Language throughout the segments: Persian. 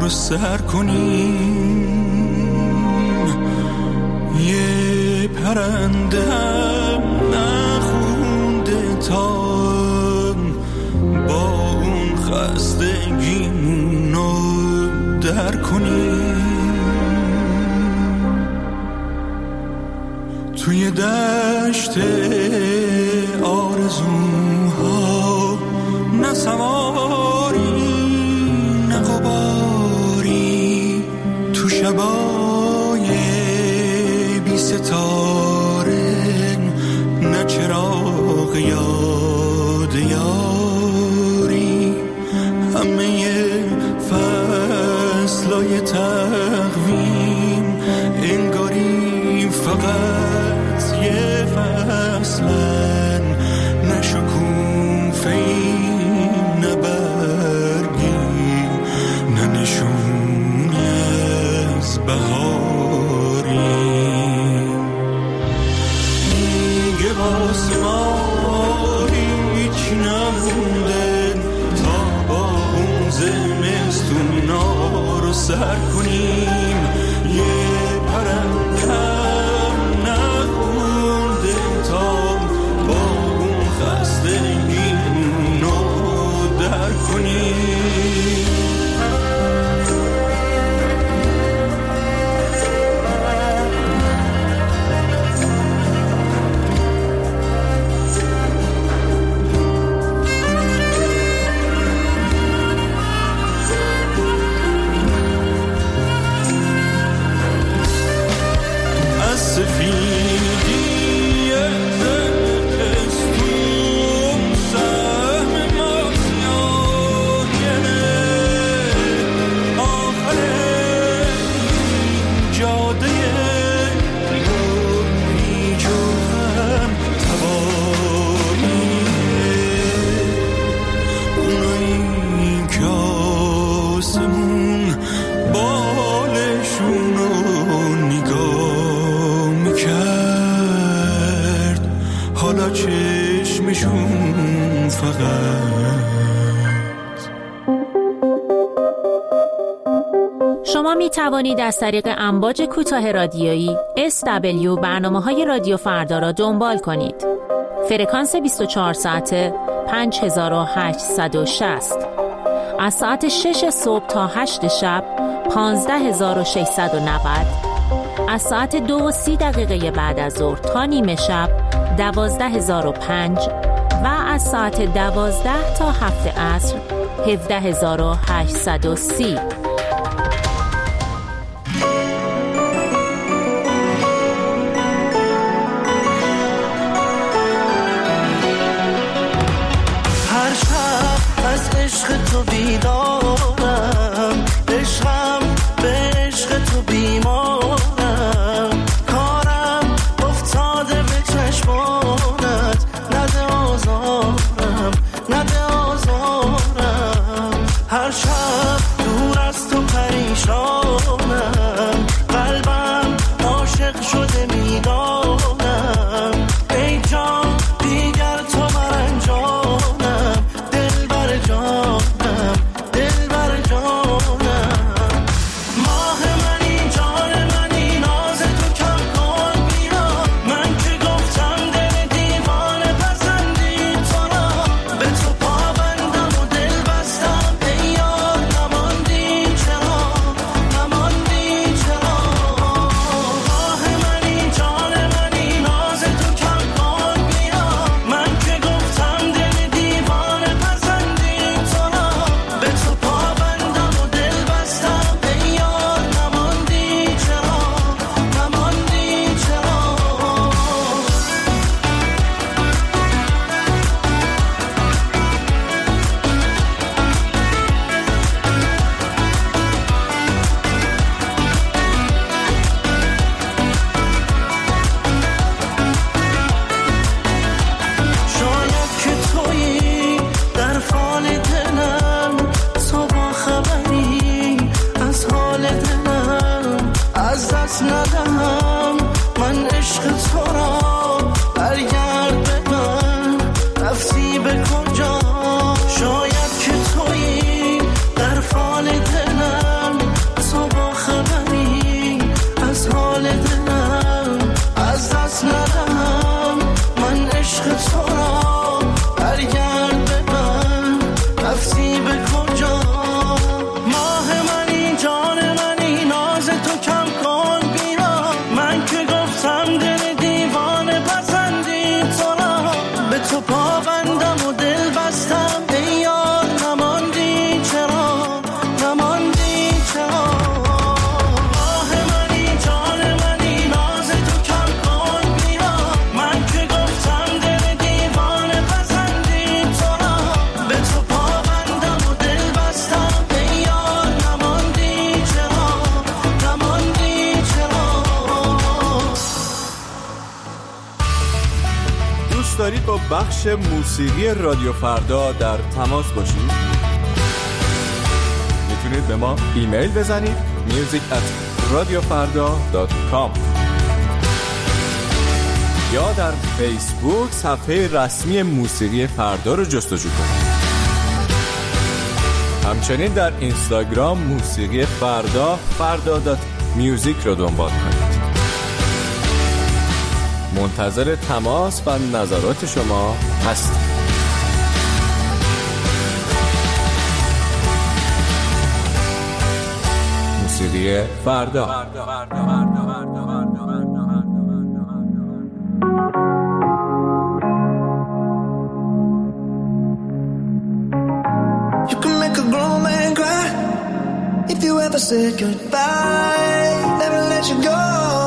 رو سر کنیم. یه پرندم نخونده تا با اون خستگیمونو در کنیم. توی دشت آرزوها نه سواری نه غباری، تو شبای بی ستاره نه چراغ یاد یاری. همه فصلای تقویم انگاری فقط یه فصلن، نه شکوفه‌ای نه برگی نه نشونی از بهاری. میگه واسه ما هیچ نمونده تا با اون زمستونا رو سر کنیم. یه پرندم نخونده تا با اون خستگیمونو در کنیم. چشمشون فقط. شما می توانید از طریق امواج کوتاه رادیویی SW برنامه‌های رادیو فردا را دنبال کنید. فرکانس 24 ساعته 5860. از ساعت 6 صبح تا 8 شب 15690. از ساعت 2:30 بعد از ظهر تا نیمه شب 12005 و از ساعت 12 تا 7 عصر 17830. هر شب از عشق تو بیدارم، عشقم به عشق تو بیمارم، کارم افتاده به چشمانت، نده آزارم نده آزارم. هر شب دور از تو پریشانم، قلبم عاشق شده میدانم، ای جان دیگر تو مرنجانم، دل بر جانم دل بر جانم. ماه منی جان منی بخش موسیقی رادیو فردا در تماس باشید، میتونید به ما ایمیل بزنید music@radiofarda.com یا در فیسبوک صفحه رسمی موسیقی فردا رو جستجو کنید. همچنین در اینستاگرام موسیقی فردا.music رو دنبال کنید. منتظر تماس و نظرات شما هستیم. موسیقی فردا. You can make a grown man cry if you ever said goodbye. Never let you go.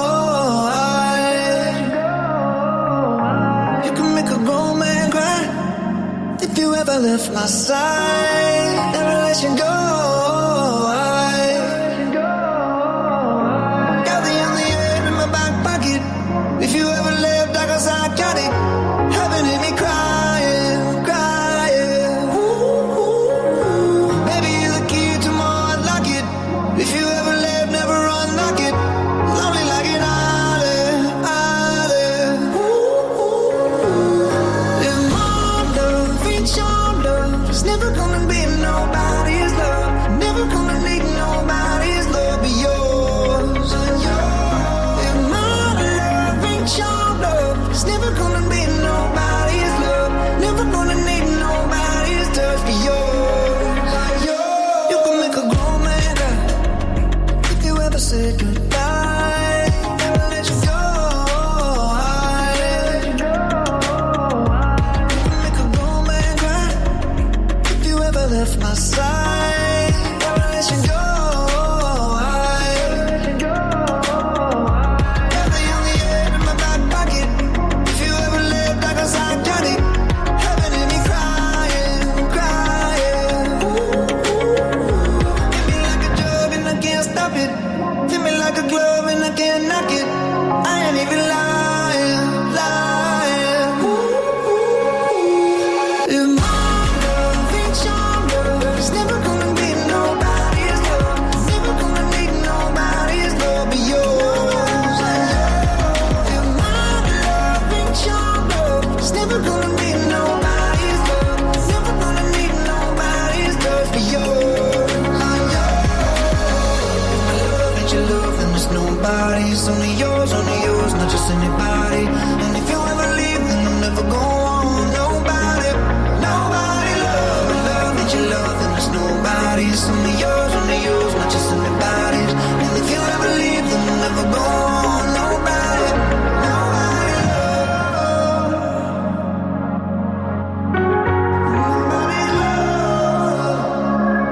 You can make a grown man cry if you ever left my side. Never let you go. Got the only end in my back pocket. If you ever left, I guess I got it. Heaven hit me crying, crying. Baby, you're the key to my heart, lock it. If you ever left, never unlock it. Lonely like an island, island. If my love ain't your love, it's never gonna be nobody's love. Never gonna need nobody's love but yours. If my love ain't your love, it's never gonna be nobody's love. Never gonna need nobody's touch but yours. You can make a grown man cry if you ever said goodbye. Never let you go. You can make a grown man cry if you ever left my side. Never let you go. Got the only end in my back pocket. If you ever left, I guess I got it. Heaven hit me crying, crying. Hit me like a drug and I can't stop it. Fit me like a glove and I can't knock it. I ain't even lying, lying. If my love ain't your love, it's never gonna be nobody's love. Never gonna need nobody's love but yours. If my love ain't your love, it's never gonna be nobody's love. Never gonna need nobody's love but yours. If my love ain't your love, then there's nobody's. Only yours, not just anybody. And if you ever leave, then I'm never going. Nobody, nobody love. My love ain't your love, then there's nobody's. Only yours, not just anybody's. And if you ever leave, then I'm never going. Nobody, nobody love. Nobody love.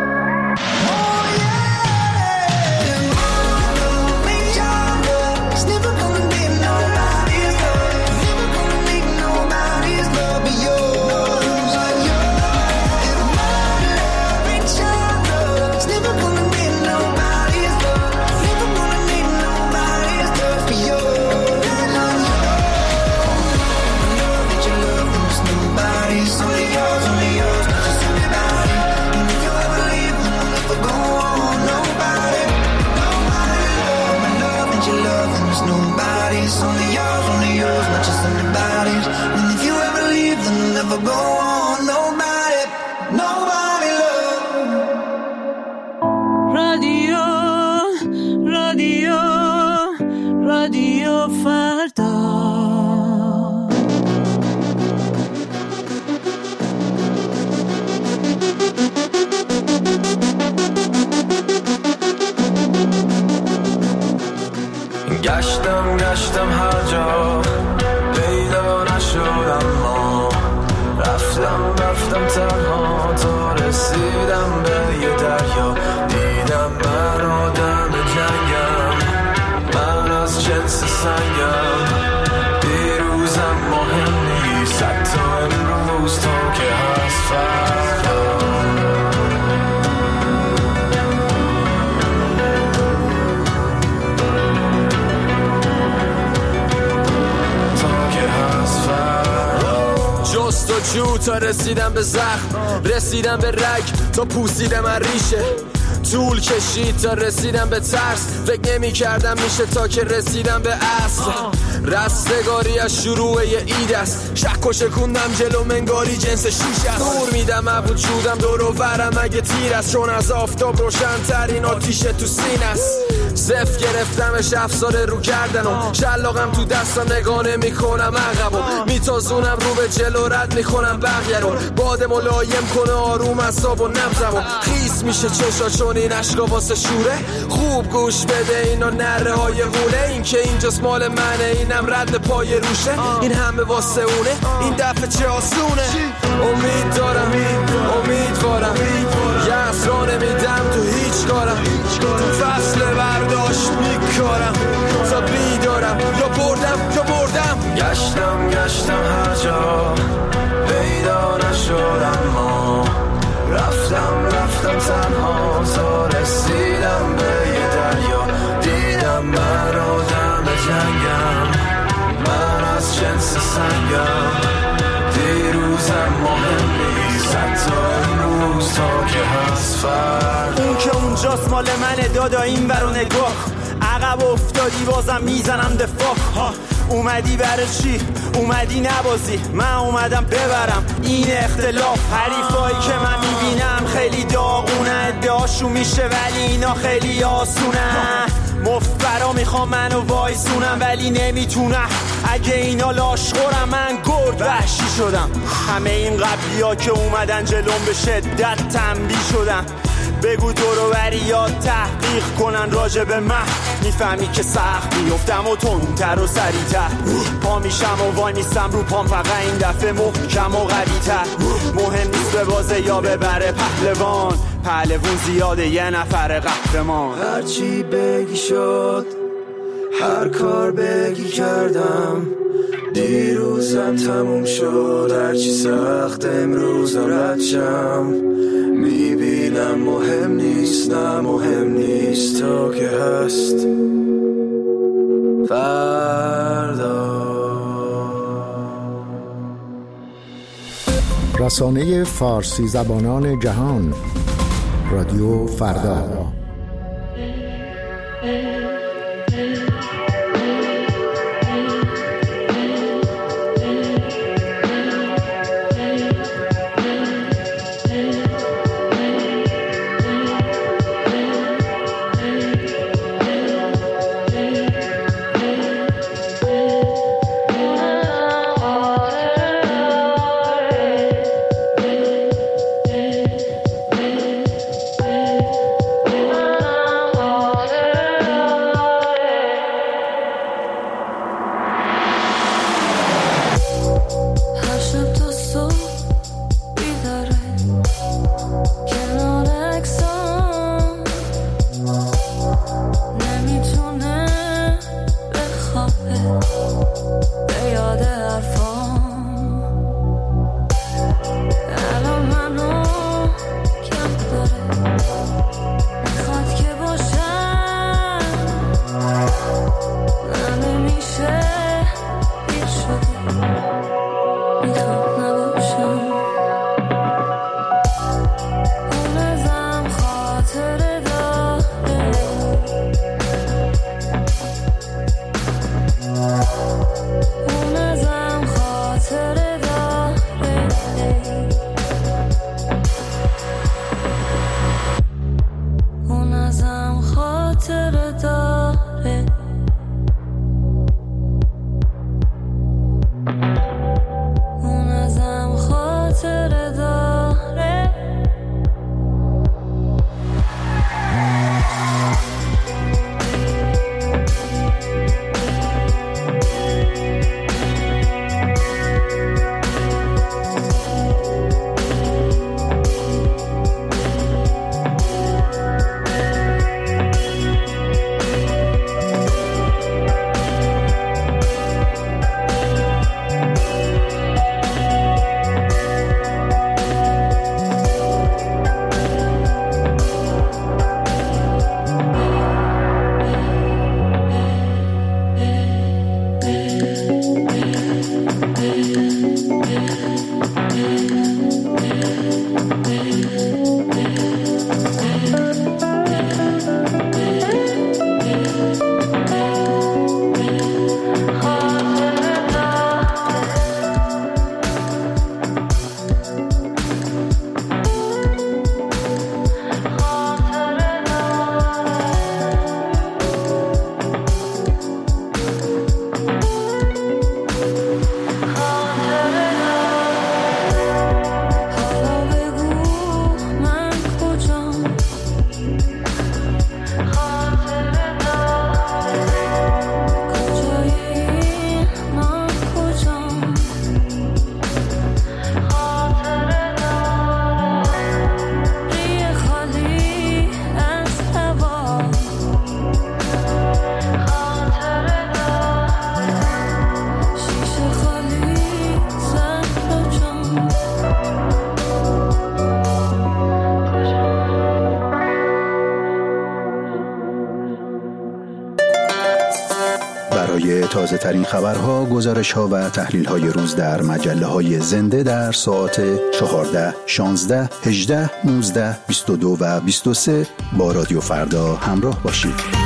Oh yeah. If my love ain't your love, it's تا رسیدم به زخم، رسیدم به رگ تا پوسیدم از ریشه. طول کشید تا رسیدم به ترس، فکر نمی کردم میشه تا که رسیدم به اصل. رستگاری از شروع یه اید است، شک و شکوندم جلو منگاری جنس شیش است. دور میدم از وجودم دور و برم اگه تیر است، چون از آفتاب روشن ترین آتیش تو سین است. صف گرفتمش افساره رو کردنم، شلاقم تو دستم نگانه میکنم عقبم، میتازونم رو به جلو رد میکنم بقیه رو. باد ملایم کنه آروم اعصاب و نبضمو، خیس میشه چشا چون این عشقا واسه شوره. خوب گوش بده اینا نره های غوله، این که اینجاست مال منه اینم رد پای روشه. این همه واسه اونه این دفعه چه آسونه. امید دارم امیدوارم یه اسرا نمیدم تو هیچ کارم، تو فصل برداشت میکارم تا بیدارم یا بردم. گشتم هر جا پیدا نشدم، ما رفتم تنها تا رسیدم به یه دریا. دیدم من آدم جنگم، من از جنس سنگم. دیروزم مهم نیست حتی امروز تا که هست فردا. اون که اونجاست مال منه دادا این برو نگاه. عقب افتادی بازم میزنم دفاع. اومدی برای چی؟ اومدی نبازی، من اومدم ببرم این اختلاف. حریفایی که من میبینم خیلی داغونه، ادعاشون میشه ولی اینا خیلی آسونه. مفبرا میخوام منو وایسونم ولی نمیتونم، اگه اینا لاشخورم من گرد وحشی شدم. همه این قبلی ها که اومدن جلوم به شدت تنبیه شدن. بگو دورو بریات تحقیق کنن راجع به من، میفهمی که سخت بیفتم و تندتر و سریعتر. پا میشم و وای میستم رو پام، فقط این دفعه محکم و قوی‌تر. مهم نیست به بازه یا ببره پهلوون زیاده یه نفر قهرمان. هرچی بگی شد، هر کار بگی کردم. دیروزم تموم شد، هرچی سخت امروزم رد شم. میبینم مهم نیست، نه مهم نیست تا که هست فردا. رسانه فارسی زبانان جهان، رادیو فردا. تازه ترین خبرها، گزارش ها و تحلیل های روز در مجله های زنده در ساعت 14, 16, 18, 19, 22 و 23 با رادیو فردا همراه باشید.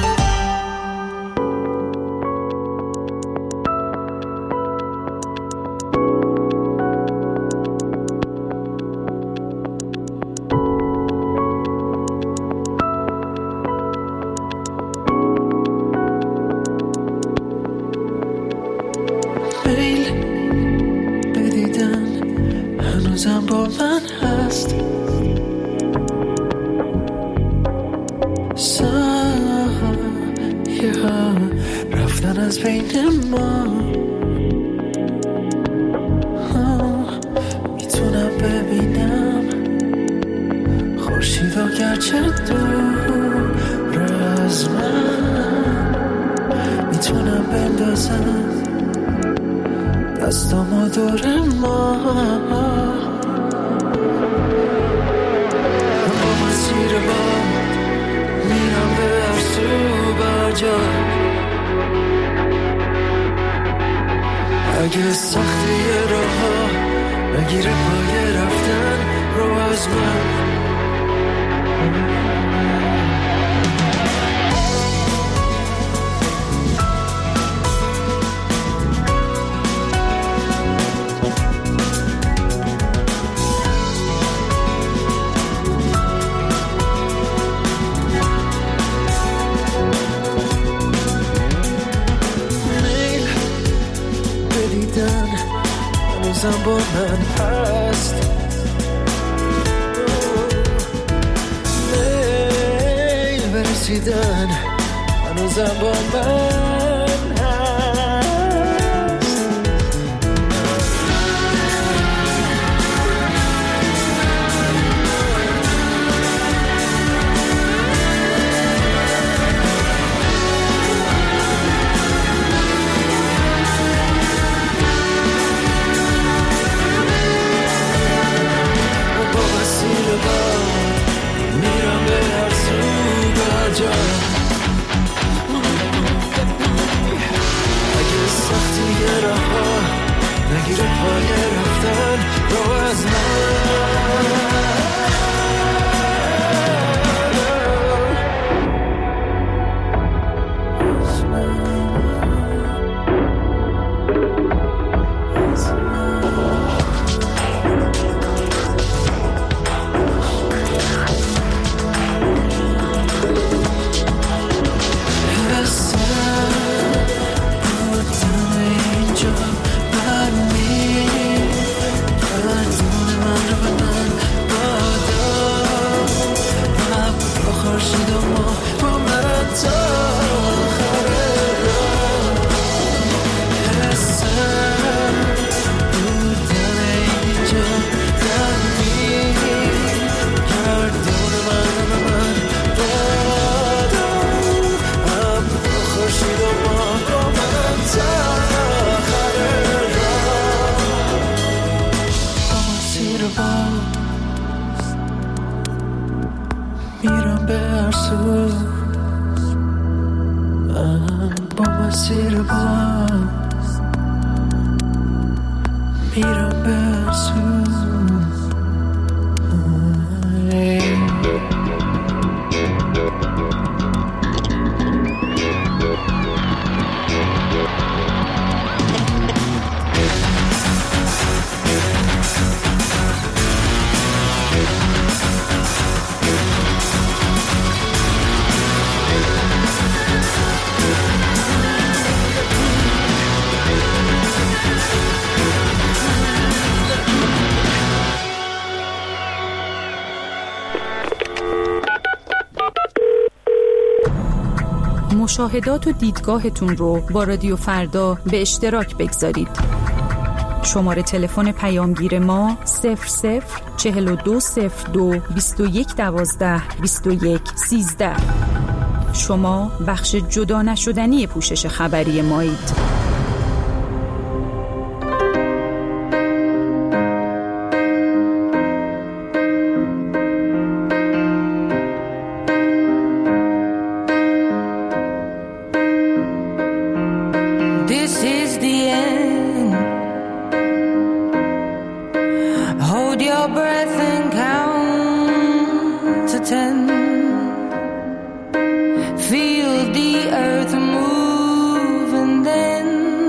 اگه سختی راه نگیره پای رفتن رو از من، هنوزم با من هست، میل برسیدن هنوزم با من هست. میرم به هر سو بر جا، اگه سختی راه ها نگیره پای رفتن رو از من. میرم به هر سو با مسیر باز، میرم به هر سو. مشاهدات و دیدگاهتون رو با رادیو فردا به اشتراک بگذارید. شماره تلفن پیامگیر ما 004202 2112 2113. شما بخش جدا نشدنی پوشش خبری مایید. feel the earth move and then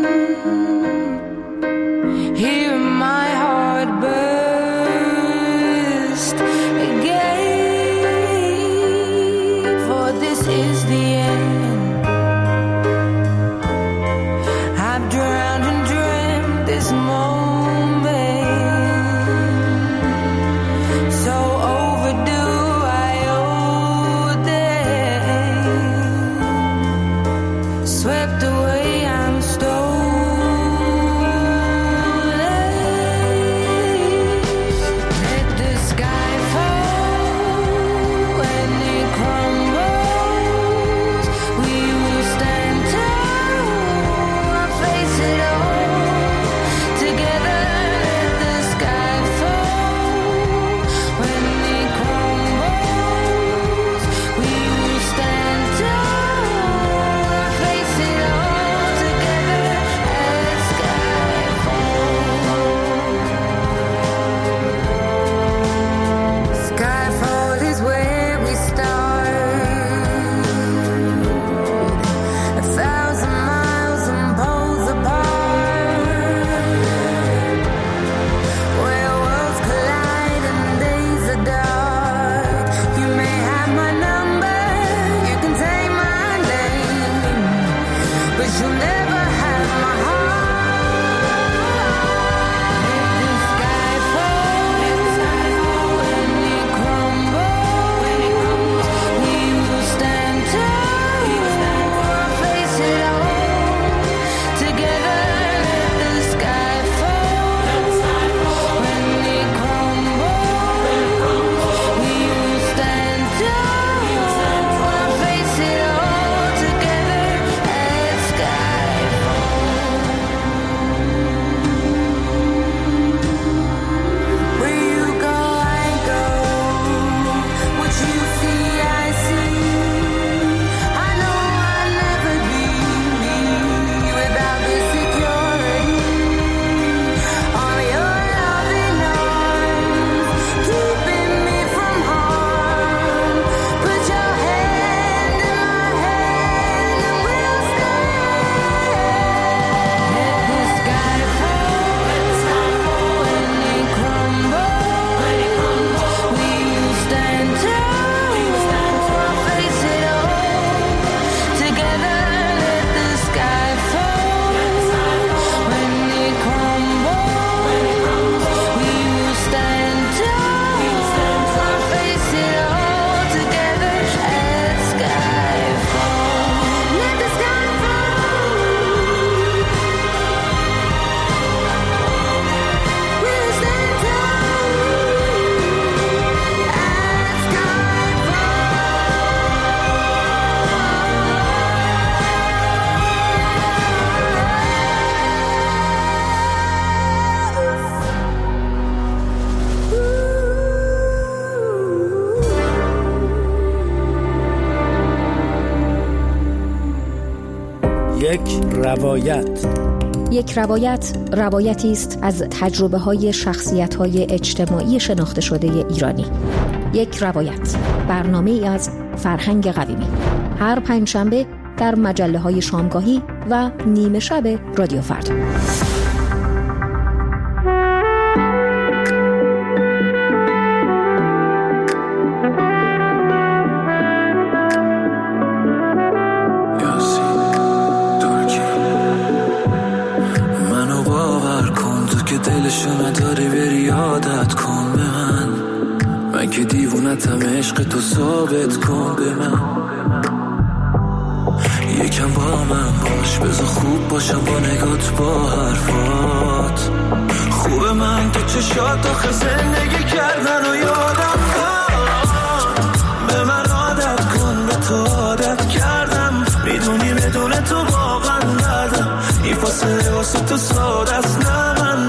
hear my heart burst again, for this is the end. I've drowned and dreamt this moment, so overdue I owe them. Swept away, I'm stolen. Let the sky fall when it crumbles. We will stand tall, face it all together. Let the sky fall when it crumbles. We will stand tall, face it all together. As sky falls. Skyfall is where we start. 1,000 miles and poles apart, where worlds collide and days are dark. You may have my number, you can take my name, but you'll never have my heart. Let the sky fall when it crumbles. We will stand tall, face it all together. Let the sky fall when it crumbles. We will stand tall, face it all together. As sky falls. Where you go, I go. What you see, I see. I know I'll never be me without the security of your loving arms, keeping me from harm. Put your hand in my hand and we'll stand. Let the sky fall when it crumbles. We will stand tall, face it all together. Let the sky fall when it crumbles. We will stand tall, face it all together. As sky falls. Let the sky fall. We'll stand tall, as sky یک روایت روایتی است از تجربه‌های شخصیت‌های اجتماعی شناخته شده ایرانی. یک روایت، برنامه‌ای از فرهنگ قویمی. هر پنجشنبه در مجله‌های شامگاهی و نیمه شب رادیو فردا. منو باور کن تو که دلشو نداری بری عادت کن به من که دیوونتم عشق تو ثابت کن به من. یکم با من باش بذار خوب باشم با نگات با حرفات. خوب من تو چشات آخه زندگی کردن و یادم کن. به من عادت کن به تو عادت کردم. میدونی بدون تو واقعا ندم. این فاصله واسه تو ساده است نه من.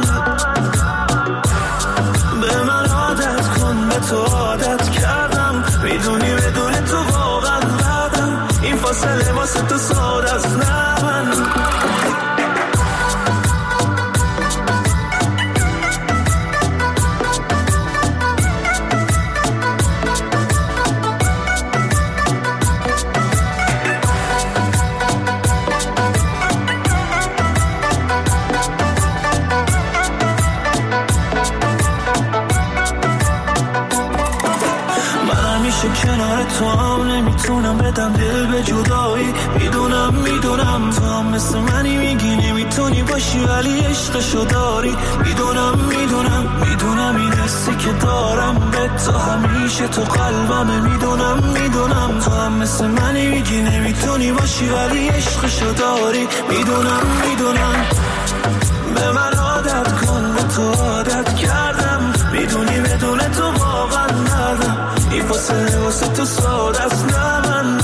به من عادت کن به تو عادت کردم. میدونی بدون تو واقعا ندم. این فاصله واسه تو ساده است نه من. همیشه کنار تو هم نمیتونم بدم دل به جدایی. میدونم تو هم مثل منی میگی نمیتونی باشی ولی عشقشو داری. میدونم این حسی که دارم به تو همیشه تو قلبمه. میدونم تو هم مثل منی میگی نمیتونی باشی ولی عشقشو داری. میدونم به من عادت کن، به تو عادت کردم. میدونی بدون تو واقعا ندم، این فاصله واسه تو ساده است. نه من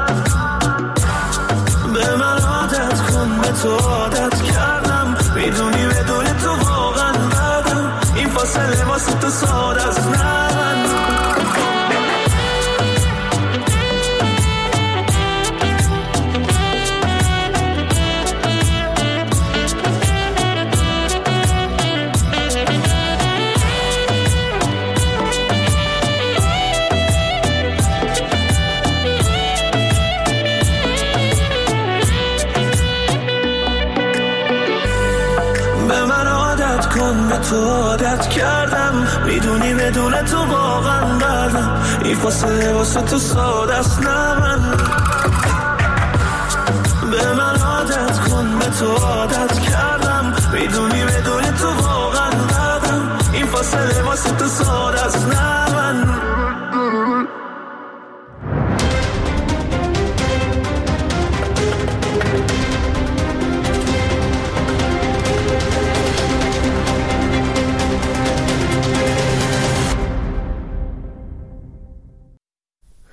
به من عادت کن، به تو عادت کردم. میدونی بدون تو واقعا ندم، این فاصله واسه تو ساده است. نه من به تو عادت کردم. میدونی بدون تو واقعا ندم، این فاصله واسه تو ساده است. نه من به من عادت کن، به تو عادت کردم. میدونی بدون تو واقعا ندم، این فاصله واسه تو ساده است. نه من